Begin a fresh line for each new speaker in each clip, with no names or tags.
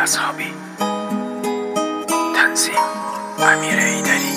اصحابی. تنظیم امیر ایدری.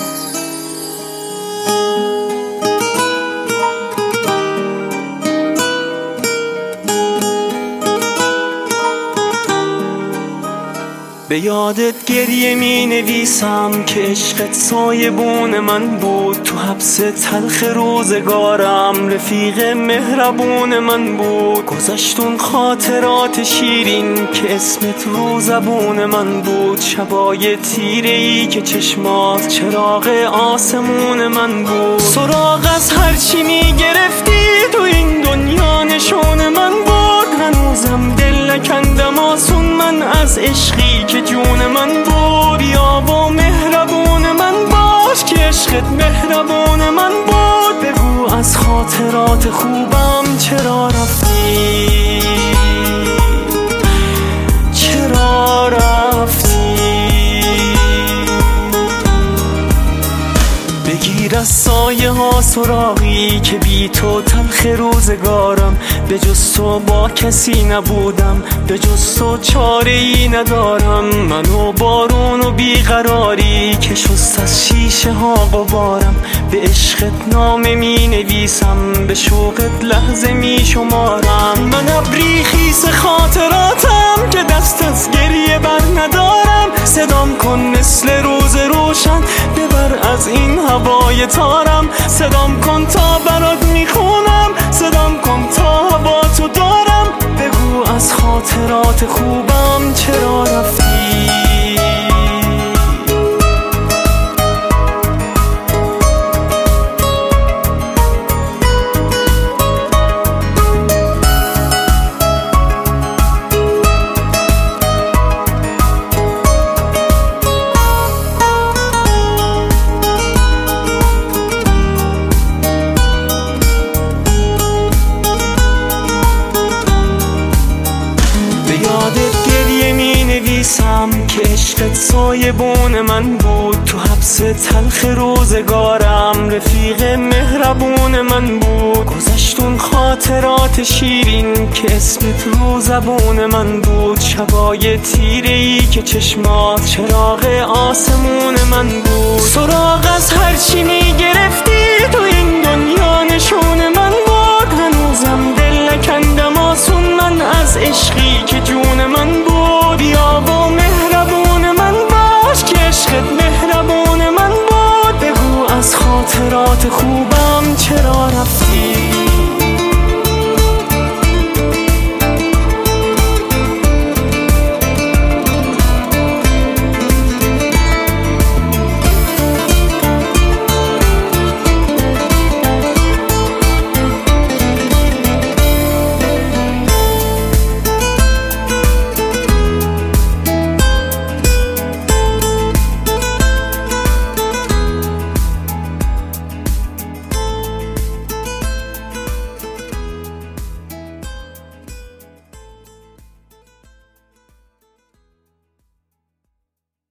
به یادت گریه می نویسم که عشقت سایبون من بود، تو حبس تلخ روزگارم رفیق مهربون من بود. گذشتون خاطرات شیرین که اسمت رو زبون من بود، شبای تیره ای که چشمات چراغ آسمون من بود. سراغ از هرچی می گرفتی تو این دنیا نشون من بود، هنوزم دل نکندم آسون من از عشقی که جون من بود. بیا با مهربون من باش که عشقت مهربون من بود. بگو از خاطرات خوبم چرا رفتی، چرا رفتی. بگیر از سایه ها سراغی که بی تو تلخ روزگارم، به جز تو با کسی نبودم، به جز تو چاره ای ندارم. منو بارون و بیقراری که شست از شیشه ها غبارم، به عشقت نامه می نویسم، به شوقت لحظه می شمارم. من ابری خیس خاطراتم که دست از گریه بر ندارم. صدام کن مثل روز روشن ببر از این هوای تارم. صدام کن تا برات میخونم، صدام کن تا هوا تو دارم. بگو از خاطرات خوبم چرا رفتی. یادت گریه می نویسم که عشقت سایبون من بود، تو حبس تلخ روزگارم رفیق مهربون من بود. گذشتون خاطرات شیرین که اسمت رو زبون من بود، شبای تیره ای که چشمات چراغ آسمون من بود. سراغ از هرچی می گرفتی تو این